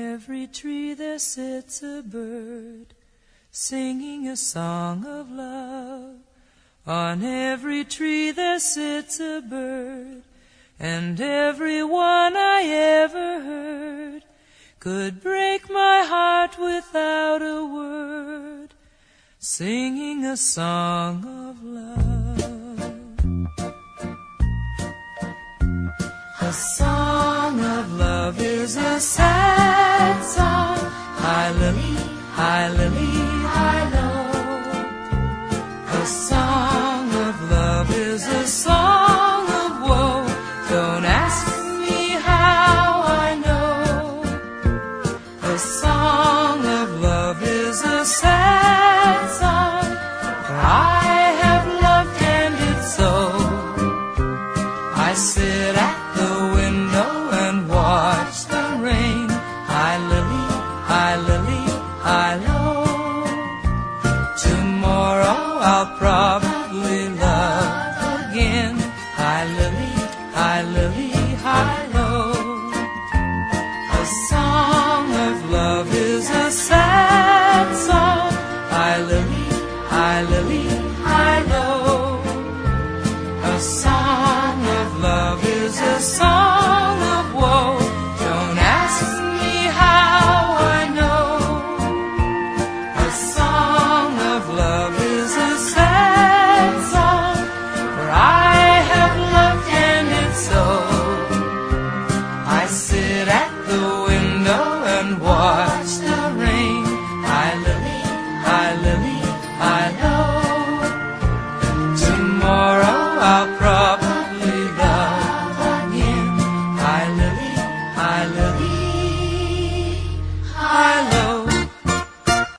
every tree there sits a bird, singing a song of love. On every tree there sits a bird, and every one I ever heard could break my heart without a word, singing a song of love. A song of love is a sound